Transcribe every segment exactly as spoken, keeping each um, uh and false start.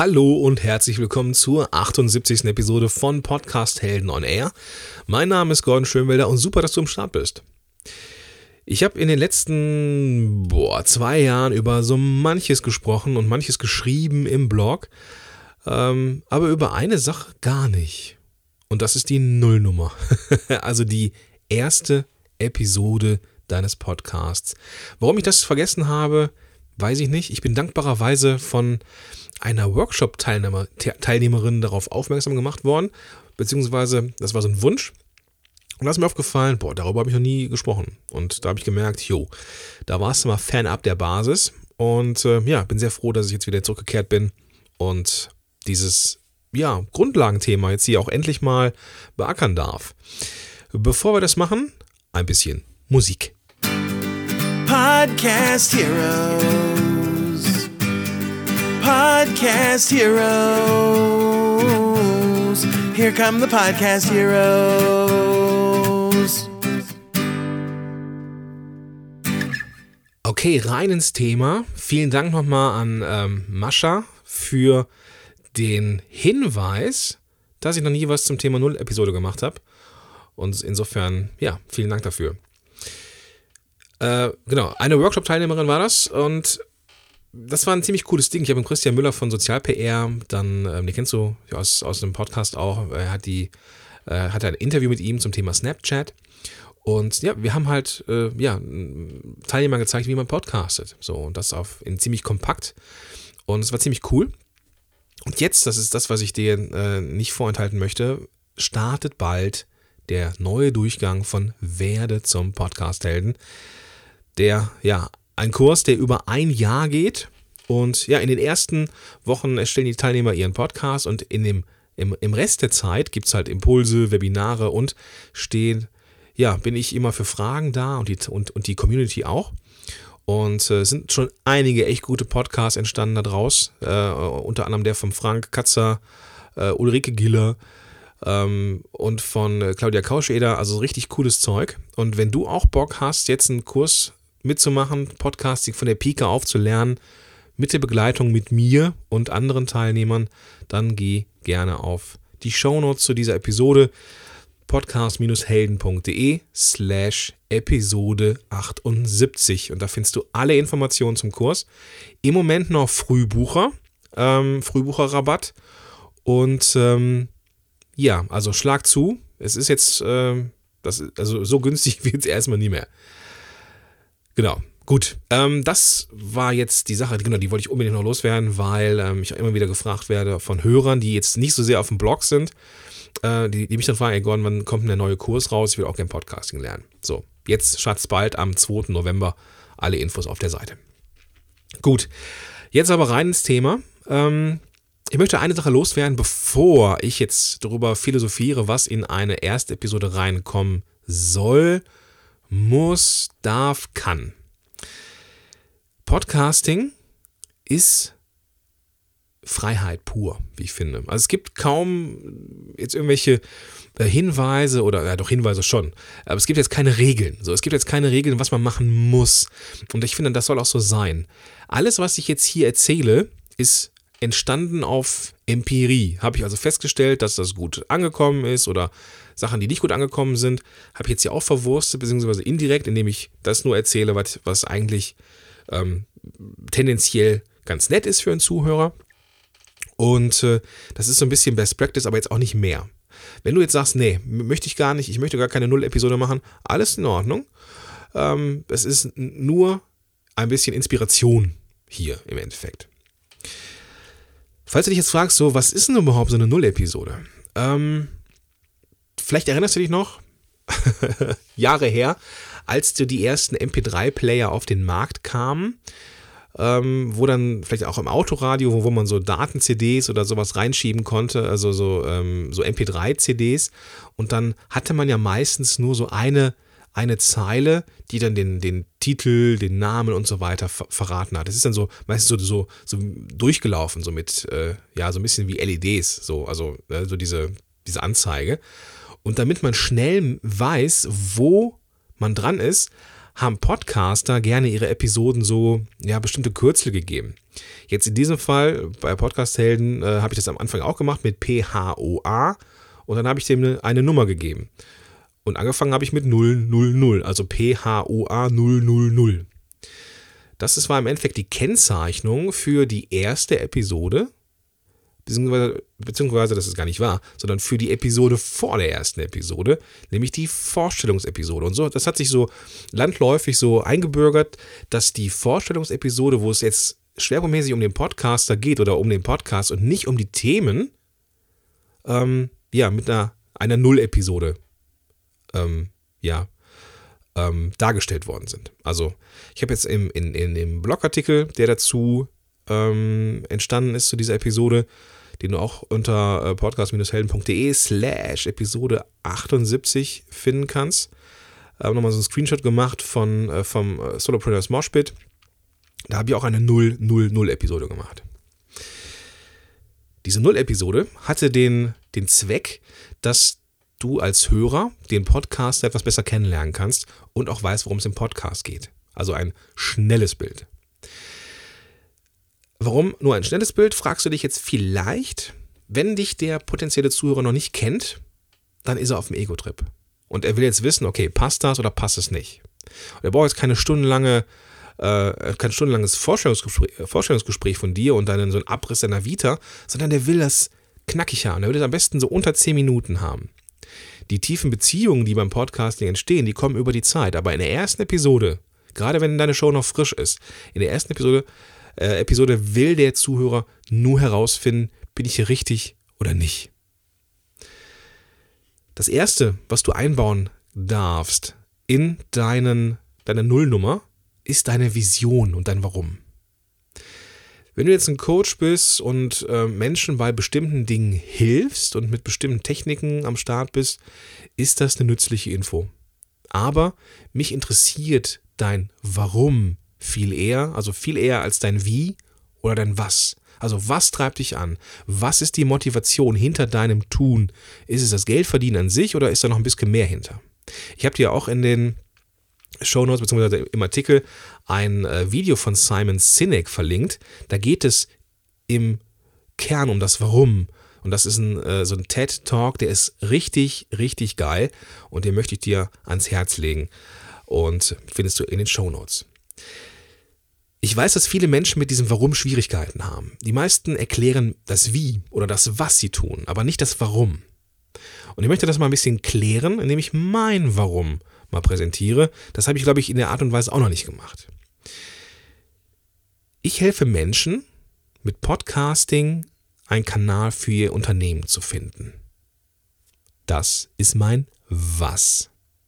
Hallo und herzlich willkommen zur achtundsiebzigsten Episode von Podcast Helden on Air. Mein Name ist Gordon Schönwelder und super, dass du am Start bist. Ich habe in den letzten boah, zwei Jahren über so manches gesprochen und manches geschrieben im Blog, ähm, aber über eine Sache gar nicht. Und das ist die Nullnummer, also die erste Episode deines Podcasts. Warum ich das vergessen habe, weiß ich nicht. Ich bin dankbarerweise von einer Workshop-Teilnehmerin darauf aufmerksam gemacht worden, beziehungsweise das war so ein Wunsch. Und da ist mir aufgefallen, boah, darüber habe ich noch nie gesprochen. Und da habe ich gemerkt, jo, da warst du mal fernab der Basis. Und äh, ja, bin sehr froh, dass ich jetzt wieder zurückgekehrt bin und dieses ja, Grundlagenthema jetzt hier auch endlich mal beackern darf. Bevor wir das machen, ein bisschen Musik. Podcast Heroes. Podcast Heroes. Here come the Podcast Heroes. Okay, rein ins Thema. Vielen Dank nochmal an ähm, Mascha für den Hinweis, dass ich noch nie was zum Thema Null-Episode gemacht habe. Und insofern, ja, vielen Dank dafür. Äh, genau, eine Workshop-Teilnehmerin war das und das war ein ziemlich cooles Ding. Ich habe mit Christian Müller von Sozial-P R, dann, ähm, den kennst du aus, aus dem Podcast auch, er hat die, äh, hatte ein Interview mit ihm zum Thema Snapchat und ja, wir haben halt, äh, ja, Teilnehmern gezeigt, wie man podcastet. So, und das auf, in ziemlich kompakt und es war ziemlich cool. Und jetzt, das ist das, was ich dir äh, nicht vorenthalten möchte, startet bald der neue Durchgang von Werde zum Podcast-Helden. Der, ja, ein Kurs, der über ein Jahr geht und ja, in den ersten Wochen erstellen die Teilnehmer ihren Podcast und in dem, im, im Rest der Zeit gibt es halt Impulse, Webinare und stehen, ja, bin ich immer für Fragen da und die, und, und die Community auch. Und es äh, sind schon einige echt gute Podcasts entstanden da draus, äh, unter anderem der von Frank Katzer, äh, Ulrike Giller, Ähm, und von äh, Claudia Kauscheder, also richtig cooles Zeug. Und wenn du auch Bock hast, jetzt einen Kurs mitzumachen, Podcasting von der Pike auf zu lernen, mit der Begleitung mit mir und anderen Teilnehmern, dann geh gerne auf die Shownotes zu dieser Episode podcast-helden.de slash Episode achtundsiebzig und da findest du alle Informationen zum Kurs. Im Moment noch Frühbucher, ähm, Frühbucherrabatt und ähm, ja, also schlag zu. Es ist jetzt, äh, das, also so günstig wird es erstmal nie mehr. Genau, gut. Ähm, das war jetzt die Sache, genau, die wollte ich unbedingt noch loswerden, weil ähm, ich immer wieder gefragt werde von Hörern, die jetzt nicht so sehr auf dem Blog sind, äh, die, die mich dann fragen, ey Gordon, wann kommt denn der neue Kurs raus? Ich will auch gerne Podcasting lernen. So, jetzt startet es bald am zweiten November. Alle Infos auf der Seite. Gut, jetzt aber rein ins Thema. Ähm, Ich möchte eine Sache loswerden, bevor ich jetzt darüber philosophiere, was in eine erste Episode reinkommen soll, muss, darf, kann. Podcasting ist Freiheit pur, wie ich finde. Also es gibt kaum jetzt irgendwelche Hinweise oder, ja doch Hinweise schon, aber es gibt jetzt keine Regeln. So, es gibt jetzt keine Regeln, was man machen muss. Und ich finde, das soll auch so sein. Alles, was ich jetzt hier erzähle, ist entstanden auf Empirie. Habe ich also festgestellt, dass das gut angekommen ist oder Sachen, die nicht gut angekommen sind, habe ich jetzt hier auch verwurstet, beziehungsweise indirekt, indem ich das nur erzähle, was, was eigentlich ähm, tendenziell ganz nett ist für einen Zuhörer. Und äh, das ist so ein bisschen Best Practice, aber jetzt auch nicht mehr. Wenn du jetzt sagst, nee, möchte ich gar nicht, ich möchte gar keine Null-Episode machen, alles in Ordnung. Ähm, es ist nur ein bisschen Inspiration hier im Endeffekt. Falls du dich jetzt fragst, so, was ist denn überhaupt so eine Null-Episode? Ähm, vielleicht erinnerst du dich noch, Jahre her, als du die ersten M P drei Player auf den Markt kamen, ähm, wo dann vielleicht auch im Autoradio, wo, wo man so Daten-C Ds oder sowas reinschieben konnte, also so, ähm, so M P drei C Ds und dann hatte man ja meistens nur so eine eine Zeile, die dann den, den Titel, den Namen und so weiter ver- verraten hat. Das ist dann so meistens so, so, so durchgelaufen, so mit, äh, ja, so ein bisschen wie L E Ds, so, also äh, so diese, diese Anzeige. Und damit man schnell weiß, wo man dran ist, haben Podcaster gerne ihre Episoden so, ja, bestimmte Kürzel gegeben. Jetzt in diesem Fall, bei Podcast-Helden, äh, habe ich das am Anfang auch gemacht mit P H O A und dann habe ich dem eine, eine Nummer gegeben. Und angefangen habe ich mit null null null, also P H O A null null null. Das ist, war im Endeffekt die Kennzeichnung für die erste Episode, beziehungsweise, beziehungsweise das ist gar nicht wahr, sondern für die Episode vor der ersten Episode, nämlich die Vorstellungsepisode. Und so, das hat sich so landläufig so eingebürgert, dass die Vorstellungsepisode, wo es jetzt schwerpunktmäßig um den Podcaster geht oder um den Podcast und nicht um die Themen, ähm, ja, mit einer, einer Null-Episode ähm, ja, ähm, dargestellt worden sind. Also ich habe jetzt im, in, in dem Blogartikel, der dazu ähm, entstanden ist zu dieser Episode, den du auch unter äh, podcast-helden.de slash Episode achtundsiebzig finden kannst, äh, nochmal so einen Screenshot gemacht von, äh, vom äh, Solopreneurs Moshpit. Da habe ich auch eine null null null Episode gemacht. Diese Null-Episode hatte den, den Zweck, dass du als Hörer den Podcast etwas besser kennenlernen kannst und auch weißt, worum es im Podcast geht. Also ein schnelles Bild. Warum nur ein schnelles Bild, fragst du dich jetzt vielleicht. Wenn dich der potenzielle Zuhörer noch nicht kennt, dann ist er auf dem Ego-Trip. Und er will jetzt wissen, okay, passt das oder passt es nicht? Und er braucht jetzt keine stundenlange, äh, kein stundenlanges Vorstellungsgespräch, Vorstellungsgespräch von dir und dann so einen Abriss deiner Vita, sondern der will das knackig haben. Er will das am besten so unter zehn Minuten haben. Die tiefen Beziehungen, die beim Podcasting entstehen, die kommen über die Zeit. Aber in der ersten Episode, gerade wenn deine Show noch frisch ist, in der ersten Episode, äh, Episode will der Zuhörer nur herausfinden, bin ich hier richtig oder nicht. Das Erste, was du einbauen darfst in deinen, deine Nullnummer, ist deine Vision und dein Warum. Wenn du jetzt ein Coach bist und äh, Menschen bei bestimmten Dingen hilfst und mit bestimmten Techniken am Start bist, ist das eine nützliche Info. Aber mich interessiert dein Warum viel eher, also viel eher als dein Wie oder dein Was. Also was treibt dich an? Was ist die Motivation hinter deinem Tun? Ist es das Geldverdienen an sich oder ist da noch ein bisschen mehr hinter? Ich habe dir auch in den Shownotes bzw. im Artikel ein äh, Video von Simon Sinek verlinkt. Da geht es im Kern um das Warum. Und das ist ein, äh, so ein TED-Talk, der ist richtig, richtig geil. Und den möchte ich dir ans Herz legen. Und findest du in den Shownotes. Ich weiß, dass viele Menschen mit diesem Warum Schwierigkeiten haben. Die meisten erklären das Wie oder das Was sie tun, aber nicht das Warum. Und ich möchte das mal ein bisschen klären, indem ich mein Warum mal präsentiere. Das habe ich, glaube ich, in der Art und Weise auch noch nicht gemacht. Ich helfe Menschen, mit Podcasting einen Kanal für ihr Unternehmen zu finden. Das ist mein Was.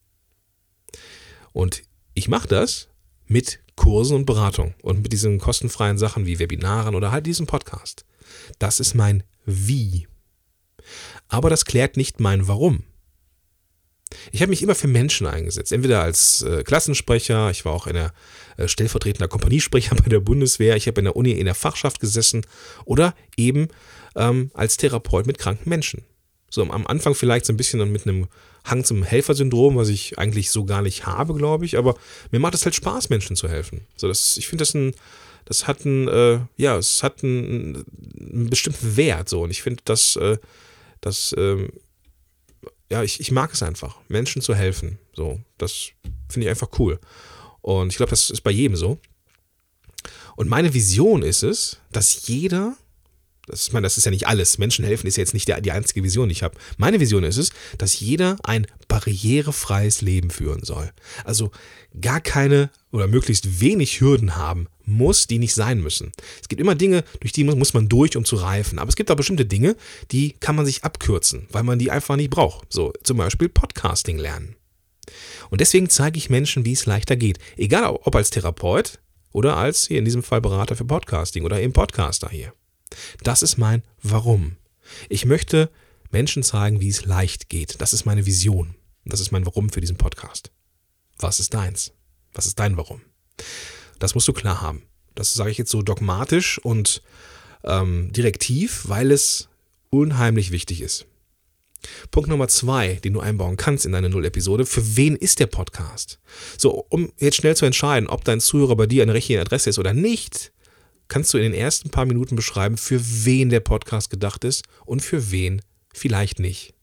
Und ich mache das mit Kursen und Beratung und mit diesen kostenfreien Sachen wie Webinaren oder halt diesem Podcast. Das ist mein Wie. Aber das klärt nicht mein Warum. Ich habe mich immer für Menschen eingesetzt, entweder als äh, Klassensprecher, ich war auch in der äh, stellvertretender Kompaniesprecher bei der Bundeswehr, ich habe in der Uni in der Fachschaft gesessen oder eben ähm, als Therapeut mit kranken Menschen. So am Anfang vielleicht so ein bisschen mit einem Hang zum Helfersyndrom, was ich eigentlich so gar nicht habe, glaube ich, aber mir macht es halt Spaß, Menschen zu helfen. So, das, ich finde das ein, das hat einen, äh, ja, es hat einen, einen bestimmten Wert, so, und ich finde das, äh, das, äh, ja, ich, ich mag es einfach, Menschen zu helfen. So, das finde ich einfach cool. Und ich glaube, das ist bei jedem so. Und meine Vision ist es, dass jeder, das, ich meine, das ist ja nicht alles, Menschen helfen ist ja jetzt nicht die, die einzige Vision, die ich habe. Meine Vision ist es, dass jeder ein barrierefreies Leben führen soll. Also gar keine oder möglichst wenig Hürden haben muss, die nicht sein müssen. Es gibt immer Dinge, durch die muss, muss man durch, um zu reifen. Aber es gibt auch bestimmte Dinge, die kann man sich abkürzen, weil man die einfach nicht braucht. So zum Beispiel Podcasting lernen. Und deswegen zeige ich Menschen, wie es leichter geht. Egal ob als Therapeut oder als, hier in diesem Fall Berater für Podcasting oder eben Podcaster hier. Das ist mein Warum. Ich möchte Menschen zeigen, wie es leicht geht. Das ist meine Vision. Das ist mein Warum für diesen Podcast. Was ist deins? Was ist dein Warum? Das musst du klar haben. Das sage ich jetzt so dogmatisch und ähm, direktiv, weil es unheimlich wichtig ist. Punkt Nummer zwei, den du einbauen kannst in deine Null-Episode, für wen ist der Podcast? So, um jetzt schnell zu entscheiden, ob dein Zuhörer bei dir eine richtige Adresse ist oder nicht, kannst du in den ersten paar Minuten beschreiben, für wen der Podcast gedacht ist und für wen vielleicht nicht.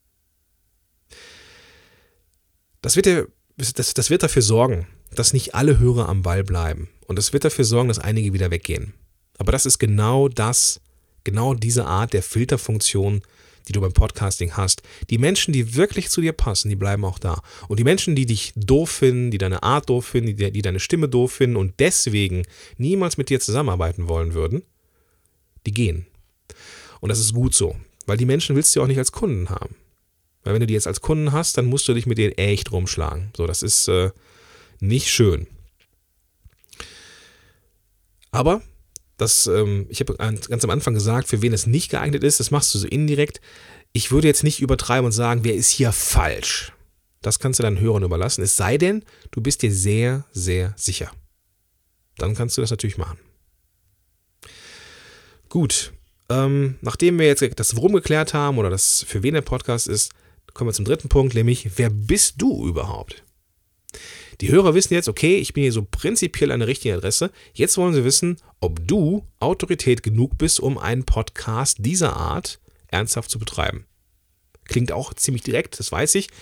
Das wird, der, das, das wird dafür sorgen, dass nicht alle Hörer am Ball bleiben. Und das wird dafür sorgen, dass einige wieder weggehen. Aber das ist genau das, genau diese Art der Filterfunktion, die du beim Podcasting hast. Die Menschen, die wirklich zu dir passen, die bleiben auch da. Und die Menschen, die dich doof finden, die deine Art doof finden, die, die deine Stimme doof finden und deswegen niemals mit dir zusammenarbeiten wollen würden, die gehen. Und das ist gut so, weil die Menschen willst du auch nicht als Kunden haben. Weil wenn du die jetzt als Kunden hast, dann musst du dich mit denen echt rumschlagen. So, das ist äh, nicht schön. Aber Das, ähm, ich habe ganz am Anfang gesagt, für wen es nicht geeignet ist, das machst du so indirekt. Ich würde jetzt nicht übertreiben und sagen, wer ist hier falsch. Das kannst du deinen Hörern überlassen. Es sei denn, du bist dir sehr, sehr sicher. Dann kannst du das natürlich machen. Gut, ähm, nachdem wir jetzt das Warum geklärt haben oder das für wen der Podcast ist, kommen wir zum dritten Punkt, nämlich, wer bist du überhaupt? Die Hörer wissen jetzt, okay, ich bin hier so prinzipiell an der richtigen Adresse. Jetzt wollen sie wissen, ob du Autorität genug bist, um einen Podcast dieser Art ernsthaft zu betreiben. Klingt auch ziemlich direkt, das weiß ich.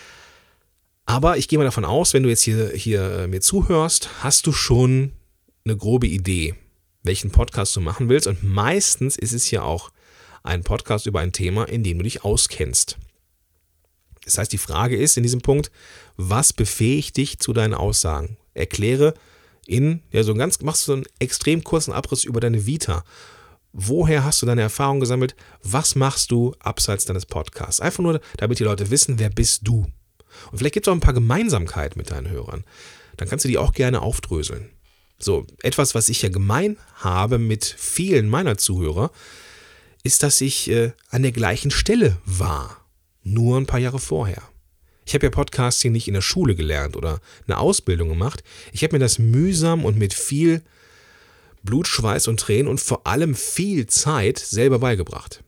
Aber ich gehe mal davon aus, wenn du jetzt hier, hier mir zuhörst, hast du schon eine grobe Idee, welchen Podcast du machen willst. Und meistens ist es ja auch ein Podcast über ein Thema, in dem du dich auskennst. Das heißt, die Frage ist in diesem Punkt, was befähigt dich zu deinen Aussagen? Erkläre in, ja, so ganz, machst du so einen extrem kurzen Abriss über deine Vita. Woher hast du deine Erfahrungen gesammelt? Was machst du abseits deines Podcasts? Einfach nur, damit die Leute wissen, wer bist du? Und vielleicht gibt es auch ein paar Gemeinsamkeiten mit deinen Hörern. Dann kannst du die auch gerne aufdröseln. So, etwas, was ich ja gemein habe mit vielen meiner Zuhörer, ist, dass ich äh, an der gleichen Stelle war. Nur ein paar Jahre vorher. Ich habe ja Podcasting nicht in der Schule gelernt oder eine Ausbildung gemacht. Ich habe mir das mühsam und mit viel Blut, Schweiß und Tränen und vor allem viel Zeit selber beigebracht.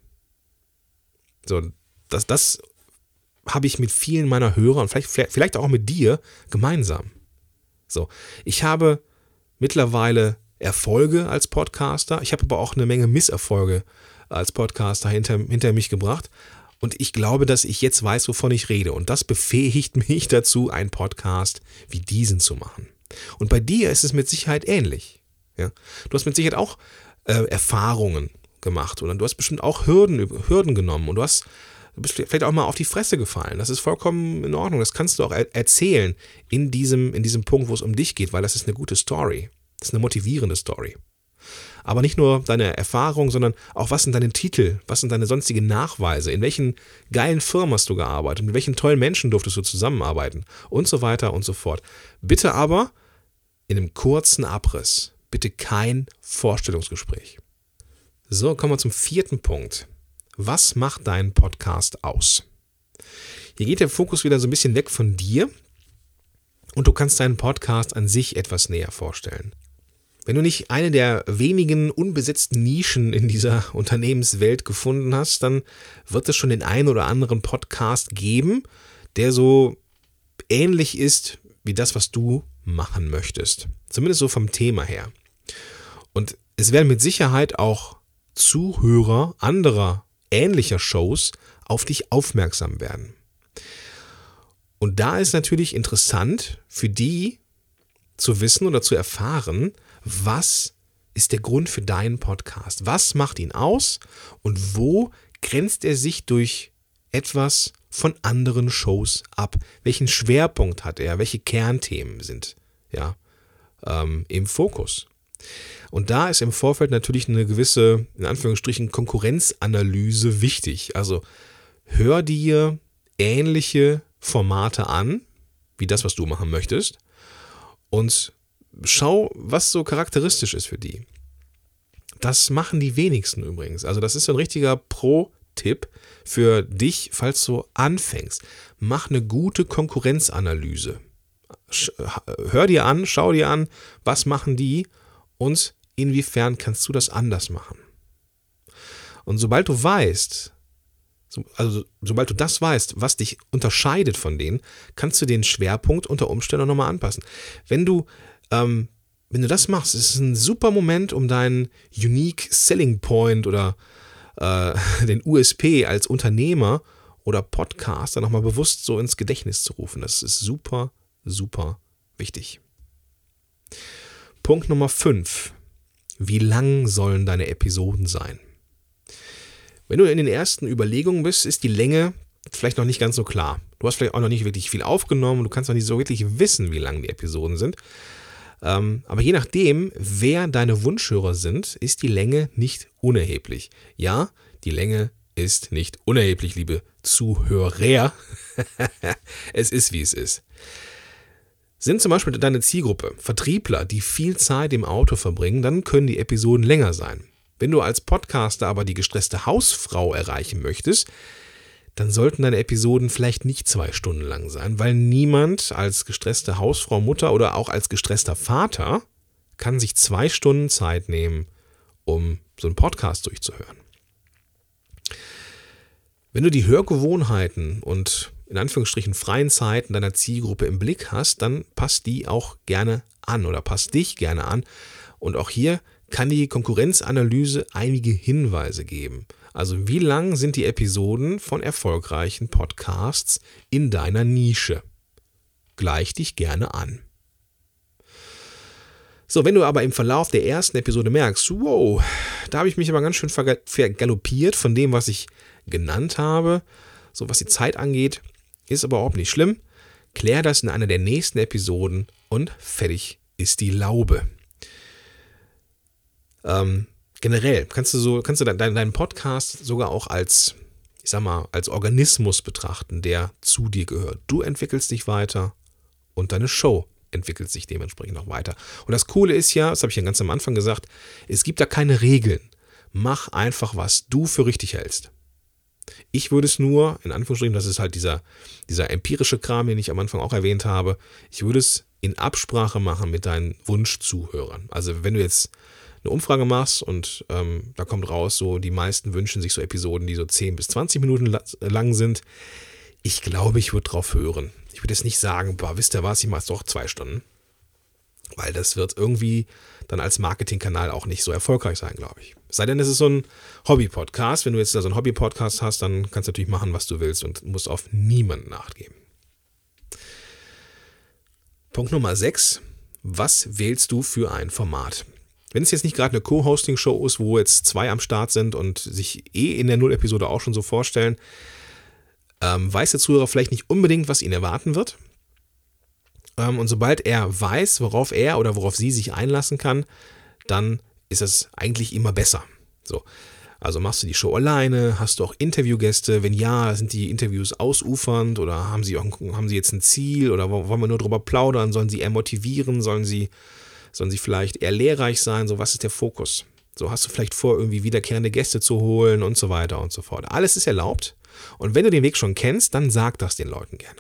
So, das, das habe ich mit vielen meiner Hörer und vielleicht, vielleicht auch mit dir gemeinsam. So, ich habe mittlerweile Erfolge als Podcaster. Ich habe aber auch eine Menge Misserfolge als Podcaster hinter, hinter mich gebracht. Und ich glaube, dass ich jetzt weiß, wovon ich rede. Und das befähigt mich dazu, einen Podcast wie diesen zu machen. Und bei dir ist es mit Sicherheit ähnlich. Ja? Du hast mit Sicherheit auch äh, Erfahrungen gemacht. Und du hast bestimmt auch Hürden, Hürden genommen. Und du, hast, du bist vielleicht auch mal auf die Fresse gefallen. Das ist vollkommen in Ordnung. Das kannst du auch er- erzählen in diesem, in diesem Punkt, wo es um dich geht. Weil das ist eine gute Story. Das ist eine motivierende Story. Aber nicht nur deine Erfahrung, sondern auch, was sind deine Titel, was sind deine sonstigen Nachweise, in welchen geilen Firmen hast du gearbeitet, mit welchen tollen Menschen durftest du zusammenarbeiten und so weiter und so fort. Bitte aber in einem kurzen Abriss, bitte kein Vorstellungsgespräch. So, kommen wir zum vierten Punkt. Was macht deinen Podcast aus? Hier geht der Fokus wieder so ein bisschen weg von dir und du kannst deinen Podcast an sich etwas näher vorstellen. Wenn du nicht eine der wenigen unbesetzten Nischen in dieser Unternehmenswelt gefunden hast, dann wird es schon den einen oder anderen Podcast geben, der so ähnlich ist wie das, was du machen möchtest. Zumindest so vom Thema her. Und es werden mit Sicherheit auch Zuhörer anderer ähnlicher Shows auf dich aufmerksam werden. Und da ist natürlich interessant für die zu wissen oder zu erfahren, was ist der Grund für deinen Podcast? Was macht ihn aus und wo grenzt er sich durch etwas von anderen Shows ab? Welchen Schwerpunkt hat er? Welche Kernthemen sind ja, ähm, im Fokus? Und da ist im Vorfeld natürlich eine gewisse, in Anführungsstrichen, Konkurrenzanalyse wichtig. Also hör dir ähnliche Formate an, wie das, was du machen möchtest, und schau, was so charakteristisch ist für die. Das machen die wenigsten übrigens. Also das ist so ein richtiger Pro-Tipp für dich, falls du anfängst. Mach eine gute Konkurrenzanalyse. Hör dir an, schau dir an, was machen die und inwiefern kannst du das anders machen. Und sobald du weißt, so, also sobald du das weißt, was dich unterscheidet von denen, kannst du den Schwerpunkt unter Umständen nochmal anpassen. Wenn du, ähm, wenn du das machst, ist es ein super Moment, um deinen Unique Selling Point oder äh, den U S P als Unternehmer oder Podcaster nochmal bewusst so ins Gedächtnis zu rufen. Das ist super, super wichtig. Punkt Nummer fünf. Wie lang sollen deine Episoden sein? Wenn du in den ersten Überlegungen bist, ist die Länge vielleicht noch nicht ganz so klar. Du hast vielleicht auch noch nicht wirklich viel aufgenommen, du kannst noch nicht so wirklich wissen, wie lang die Episoden sind. Ähm, aber je nachdem, wer deine Wunschhörer sind, ist die Länge nicht unerheblich. Ja, die Länge ist nicht unerheblich, liebe Zuhörer. Es ist, wie es ist. Sind zum Beispiel deine Zielgruppe Vertriebler, die viel Zeit im Auto verbringen, dann können die Episoden länger sein. Wenn du als Podcaster aber die gestresste Hausfrau erreichen möchtest, dann sollten deine Episoden vielleicht nicht zwei Stunden lang sein, weil niemand als gestresste Hausfrau, Mutter oder auch als gestresster Vater kann sich zwei Stunden Zeit nehmen, um so einen Podcast durchzuhören. Wenn du die Hörgewohnheiten und in Anführungsstrichen freien Zeiten deiner Zielgruppe im Blick hast, dann passt die auch gerne an oder passt dich gerne an. Und auch hier kann die Konkurrenzanalyse einige Hinweise geben. Also wie lang sind die Episoden von erfolgreichen Podcasts in deiner Nische? Gleich dich gerne an. So, wenn du aber im Verlauf der ersten Episode merkst, wow, da habe ich mich aber ganz schön vergaloppiert von dem, was ich genannt habe, so was die Zeit angeht, ist aber überhaupt nicht schlimm. Klär das in einer der nächsten Episoden und fertig ist die Laube. Ähm, generell kannst du so, kannst du deinen, deinen Podcast sogar auch als, ich sag mal, als Organismus betrachten, der zu dir gehört. Du entwickelst dich weiter und deine Show entwickelt sich dementsprechend auch weiter. Und das Coole ist ja, das habe ich ja ganz am Anfang gesagt, es gibt da keine Regeln. Mach einfach, was du für richtig hältst. Ich würde es nur, in Anführungsstrichen, das ist halt dieser, dieser empirische Kram, den ich am Anfang auch erwähnt habe, ich würde es in Absprache machen mit deinen Wunschzuhörern. Also wenn du jetzt eine Umfrage machst und ähm, da kommt raus, so die meisten wünschen sich so Episoden, die so zehn bis zwanzig Minuten lang sind. Ich glaube, ich würde drauf hören. Ich würde jetzt nicht sagen, boah, wisst ihr was, ich mache es doch zwei Stunden. Weil das wird irgendwie dann als Marketingkanal auch nicht so erfolgreich sein, glaube ich. Es sei denn, es ist so ein Hobby-Podcast. Wenn du jetzt da so einen Hobby-Podcast hast, dann kannst du natürlich machen, was du willst und musst auf niemanden nachgeben. Punkt Nummer sechs. Was wählst du für ein Format? Wenn es jetzt nicht gerade eine Co-Hosting-Show ist, wo jetzt zwei am Start sind und sich eh in der Null-Episode auch schon so vorstellen, ähm, weiß der Zuhörer vielleicht nicht unbedingt, was ihn erwarten wird. Ähm, und sobald er weiß, worauf er oder worauf sie sich einlassen kann, dann ist es eigentlich immer besser. So. Also machst du die Show alleine, hast du auch Interviewgäste, wenn ja, sind die Interviews ausufernd oder haben sie, auch, haben sie jetzt ein Ziel oder wollen wir nur drüber plaudern, sollen sie eher motivieren, sollen sie, sollen sie vielleicht eher lehrreich sein, so was ist der Fokus? So hast du vielleicht vor, irgendwie wiederkehrende Gäste zu holen und so weiter und so fort. Alles ist erlaubt und wenn du den Weg schon kennst, dann sag das den Leuten gerne.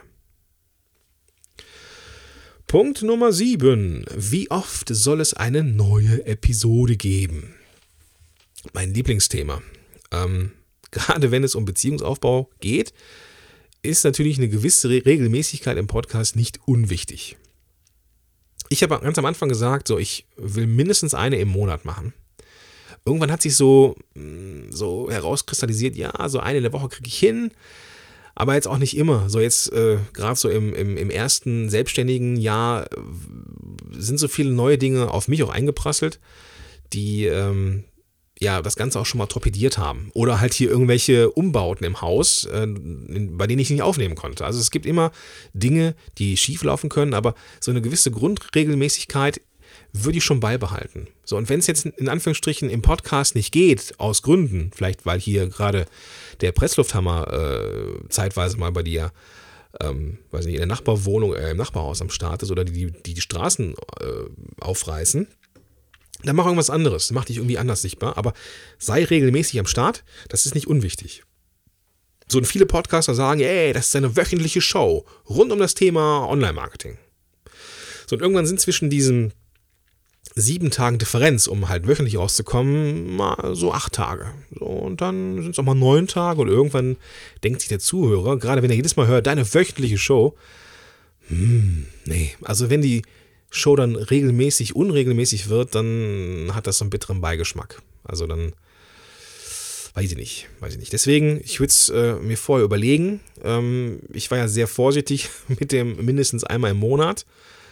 Punkt Nummer sieben. Wie oft soll es eine neue Episode geben? Mein Lieblingsthema. Ähm, gerade wenn es um Beziehungsaufbau geht, ist natürlich eine gewisse Re- Regelmäßigkeit im Podcast nicht unwichtig. Ich habe ganz am Anfang gesagt, so ich will mindestens eine im Monat machen. Irgendwann hat sich so, so herauskristallisiert, ja, so eine in der Woche kriege ich hin. Aber jetzt auch nicht immer. So jetzt äh, gerade so im, im, im ersten selbstständigen Jahr äh, sind so viele neue Dinge auf mich auch eingeprasselt, die ähm, ja das Ganze auch schon mal torpediert haben. Oder halt hier irgendwelche Umbauten im Haus, äh, in, bei denen ich nicht aufnehmen konnte. Also es gibt immer Dinge, die schief laufen können, aber so eine gewisse Grundregelmäßigkeit würde ich schon beibehalten. So, und wenn es jetzt in Anführungsstrichen im Podcast nicht geht, aus Gründen, vielleicht weil hier gerade der Presslufthammer äh, zeitweise mal bei dir, ähm, weiß nicht, in der Nachbarwohnung, äh, im Nachbarhaus am Start ist oder die die, die Straßen äh, aufreißen, dann mach irgendwas anderes, mach dich irgendwie anders sichtbar, aber sei regelmäßig am Start, das ist nicht unwichtig. So, und viele Podcaster sagen, ey, das ist eine wöchentliche Show rund um das Thema Online-Marketing. So, und irgendwann sind zwischen diesen sieben Tagen Differenz, um halt wöchentlich rauszukommen, mal so acht Tage. So, und dann sind es auch mal neun Tage und irgendwann denkt sich der Zuhörer, gerade wenn er jedes Mal hört, deine wöchentliche Show, hm, nee, also wenn die Show dann regelmäßig, unregelmäßig wird, dann hat das so einen bitteren Beigeschmack. Also dann, weiß ich nicht, weiß ich nicht. Deswegen, ich würde es äh, mir vorher überlegen. Ähm, ich war ja sehr vorsichtig mit dem mindestens einmal im Monat.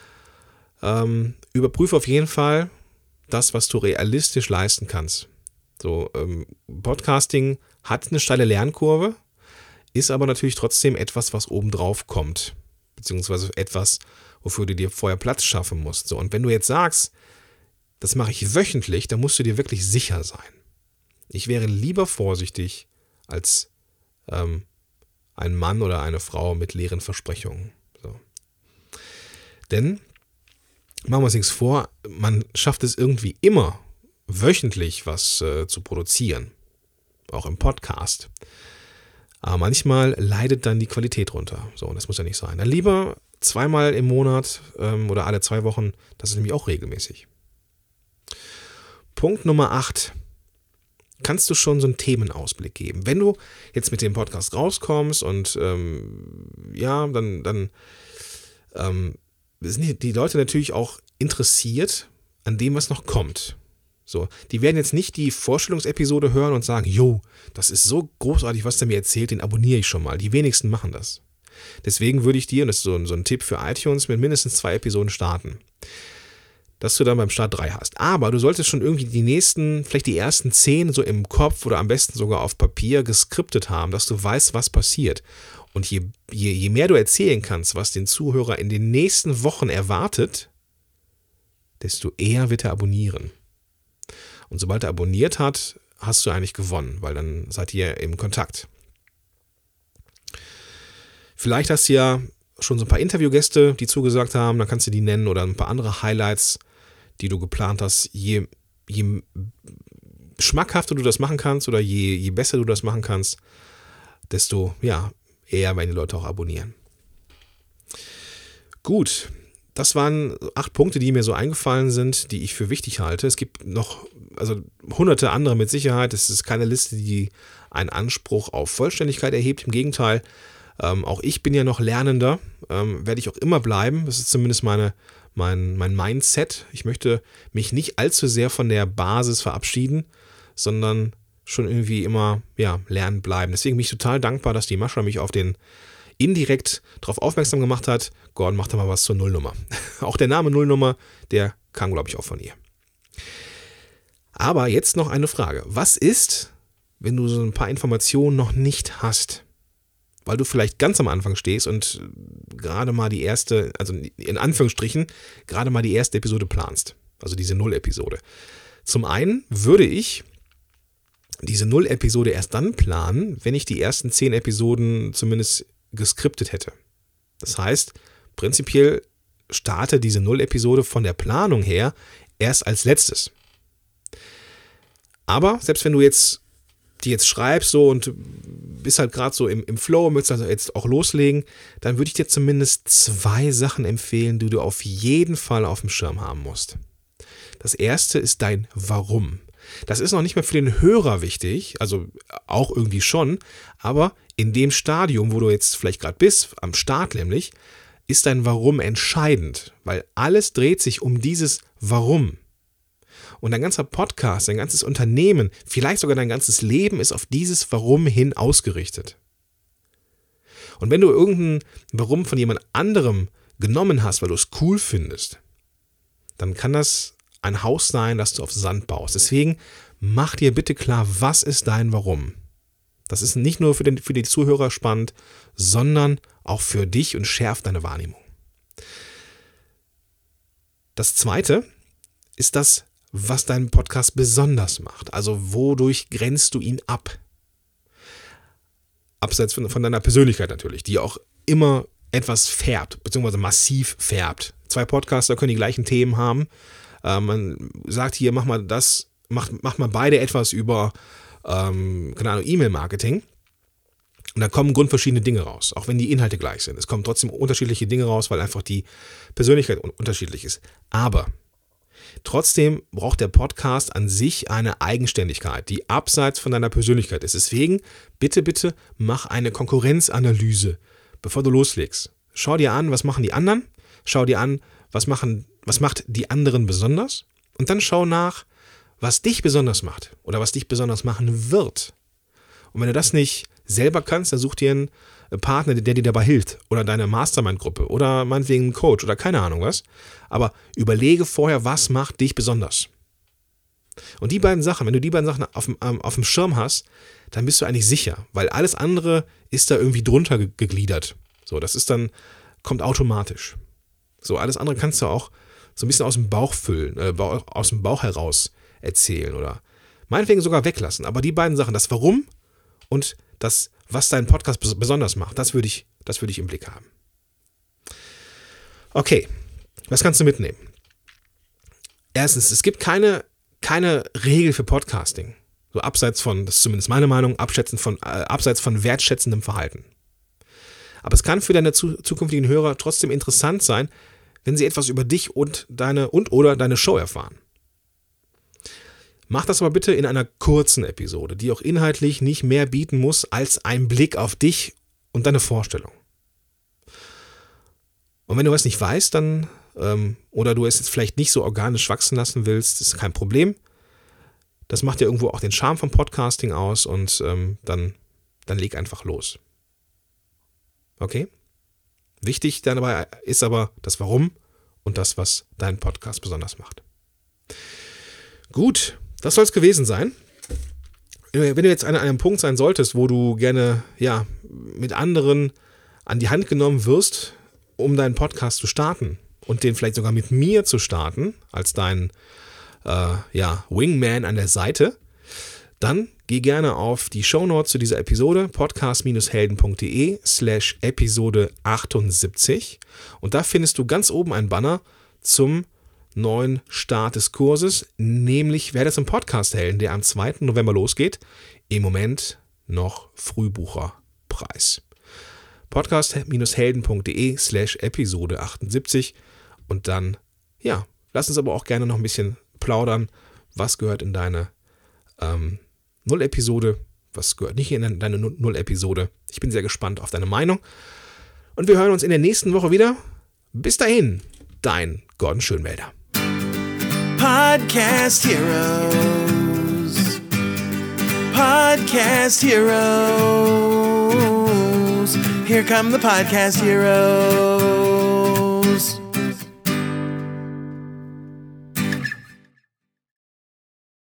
Ähm, überprüfe auf jeden Fall das, was du realistisch leisten kannst. So, ähm, Podcasting hat eine steile Lernkurve, ist aber natürlich trotzdem etwas, was obendrauf kommt. Beziehungsweise etwas, wofür du dir vorher Platz schaffen musst. So, und wenn du jetzt sagst, das mache ich wöchentlich, dann musst du dir wirklich sicher sein. Ich wäre lieber vorsichtig als ähm, ein Mann oder eine Frau mit leeren Versprechungen. So. Denn machen wir uns nichts vor, man schafft es irgendwie immer, wöchentlich was äh, zu produzieren. Auch im Podcast. Aber manchmal leidet dann die Qualität runter. So, und das muss ja nicht sein. Dann lieber zweimal im Monat ähm, oder alle zwei Wochen, das ist nämlich auch regelmäßig. Punkt Nummer acht. Kannst du schon so einen Themenausblick geben? Wenn du jetzt mit dem Podcast rauskommst und ähm, ja, dann, dann ähm, sind die Leute natürlich auch interessiert an dem, was noch kommt. So, die werden jetzt nicht die Vorstellungsepisode hören und sagen, jo, das ist so großartig, was der mir erzählt, den abonniere ich schon mal. Die wenigsten machen das. Deswegen würde ich dir, und das ist so ein, so ein Tipp für iTunes, mit mindestens zwei Episoden starten. Dass du dann beim Start drei hast. Aber du solltest schon irgendwie die nächsten, vielleicht die ersten zehn so im Kopf oder am besten sogar auf Papier geskriptet haben, dass du weißt, was passiert. Und je, je, je mehr du erzählen kannst, was den Zuhörer in den nächsten Wochen erwartet, desto eher wird er abonnieren. Und sobald er abonniert hat, hast du eigentlich gewonnen, weil dann seid ihr im Kontakt. Vielleicht hast du ja schon so ein paar Interviewgäste, die zugesagt haben, dann kannst du die nennen oder ein paar andere Highlights, die du geplant hast. Je, je schmackhafter du das machen kannst oder je, je besser du das machen kannst, desto ja, eher werden die Leute auch abonnieren. Gut, das waren acht Punkte, die mir so eingefallen sind, die ich für wichtig halte. Es gibt noch also hunderte andere mit Sicherheit. Es ist keine Liste, die einen Anspruch auf Vollständigkeit erhebt. Im Gegenteil, ähm, auch ich bin ja noch Lernender, ähm, werde ich auch immer bleiben. Das ist zumindest meine, mein, mein Mindset. Ich möchte mich nicht allzu sehr von der Basis verabschieden, sondern schon irgendwie immer ja, lernen bleiben. Deswegen bin ich total dankbar, dass die Mascha mich auf den indirekt darauf aufmerksam gemacht hat. Gordon, mach da mal was zur Nullnummer. Auch der Name Nullnummer, der kam, glaube ich, auch von ihr. Aber jetzt noch eine Frage. Was ist, wenn du so ein paar Informationen noch nicht hast? Weil du vielleicht ganz am Anfang stehst und gerade mal die erste, also in Anführungsstrichen, gerade mal die erste Episode planst. Also diese Null-Episode. Zum einen würde ich diese Null-Episode erst dann planen, wenn ich die ersten zehn Episoden zumindest geskriptet hätte. Das heißt, prinzipiell starte diese Null-Episode von der Planung her erst als letztes. Aber selbst wenn du jetzt die jetzt schreibst so und bist halt gerade so im, im Flow, möchtest also jetzt auch loslegen, dann würde ich dir zumindest zwei Sachen empfehlen, die du auf jeden Fall auf dem Schirm haben musst. Das erste ist dein Warum. Das ist noch nicht mehr für den Hörer wichtig, also auch irgendwie schon, aber in dem Stadium, wo du jetzt vielleicht gerade bist, am Start nämlich, ist dein Warum entscheidend, weil alles dreht sich um dieses Warum. Und dein ganzer Podcast, dein ganzes Unternehmen, vielleicht sogar dein ganzes Leben ist auf dieses Warum hin ausgerichtet. Und wenn du irgendein Warum von jemand anderem genommen hast, weil du es cool findest, dann kann das ein Haus sein, das du auf Sand baust. Deswegen mach dir bitte klar, was ist dein Warum? Das ist nicht nur für, den, für die Zuhörer spannend, sondern auch für dich und schärft deine Wahrnehmung. Das zweite ist das, was deinen Podcast besonders macht. Also wodurch grenzt du ihn ab? Abseits von, von deiner Persönlichkeit natürlich, die auch immer etwas färbt, beziehungsweise massiv färbt. Zwei Podcaster können die gleichen Themen haben. Äh, man sagt hier, mach mal das, mach, mach mal beide etwas über, ähm, keine Ahnung, E-Mail-Marketing. Und da kommen grundverschiedene Dinge raus, auch wenn die Inhalte gleich sind. Es kommen trotzdem unterschiedliche Dinge raus, weil einfach die Persönlichkeit un- unterschiedlich ist. Aber Trotzdem braucht der Podcast an sich eine Eigenständigkeit, die abseits von deiner Persönlichkeit ist. Deswegen, bitte, bitte, mach eine Konkurrenzanalyse, bevor du loslegst. Schau dir an, was machen die anderen, schau dir an, was, machen, was macht die anderen besonders und dann schau nach, was dich besonders macht oder was dich besonders machen wird. Und wenn du das nicht selber kannst, dann such dir einen Partner, der dir dabei hilft oder deine Mastermind-Gruppe oder meinetwegen einen Coach oder keine Ahnung was. Aber überlege vorher, was macht dich besonders. Und die beiden Sachen, wenn du die beiden Sachen auf dem, ähm, auf dem Schirm hast, dann bist du eigentlich sicher, weil alles andere ist da irgendwie drunter ge- gegliedert. So, das ist dann, kommt automatisch. So, alles andere kannst du auch so ein bisschen aus dem Bauch füllen, äh, aus dem Bauch heraus erzählen oder meinetwegen sogar weglassen. Aber die beiden Sachen, das Warum und das, was deinen Podcast besonders macht, das würde ich, das würde ich im Blick haben. Okay, was kannst du mitnehmen? Erstens, es gibt keine, keine Regel für Podcasting. So abseits von, das ist zumindest meine Meinung, abschätzen von, äh, abseits von wertschätzendem Verhalten. Aber es kann für deine zu, zukünftigen Hörer trotzdem interessant sein, wenn sie etwas über dich und deine und oder deine Show erfahren. Mach das aber bitte in einer kurzen Episode, die auch inhaltlich nicht mehr bieten muss als ein Blick auf dich und deine Vorstellung. Und wenn du was nicht weißt, dann ähm, oder du es jetzt vielleicht nicht so organisch wachsen lassen willst, ist kein Problem. Das macht ja irgendwo auch den Charme vom Podcasting aus und ähm, dann, dann leg einfach los. Okay? Wichtig dabei ist aber das Warum und das, was deinen Podcast besonders macht. Gut, das soll es gewesen sein. Wenn du jetzt an einem Punkt sein solltest, wo du gerne ja, mit anderen an die Hand genommen wirst, um deinen Podcast zu starten und den vielleicht sogar mit mir zu starten, als dein äh, ja, Wingman an der Seite, dann geh gerne auf die Shownotes zu dieser Episode, podcast-helden.de slash Episode achtundsiebzig und da findest du ganz oben ein Banner zum neuen Start des Kurses, nämlich Werde zum Podcast-Helden, der am zweiten November losgeht. Im Moment noch Frühbucherpreis. podcast-helden.de slash Episode achtundsiebzig und dann, ja, lass uns aber auch gerne noch ein bisschen plaudern, was gehört in deine ähm, Null-Episode, was gehört nicht in deine Null-Episode. Ich bin sehr gespannt auf deine Meinung und wir hören uns in der nächsten Woche wieder. Bis dahin, dein Gordon Schönwälder. Podcast Heroes. Podcast Heroes. Here come the Podcast Heroes.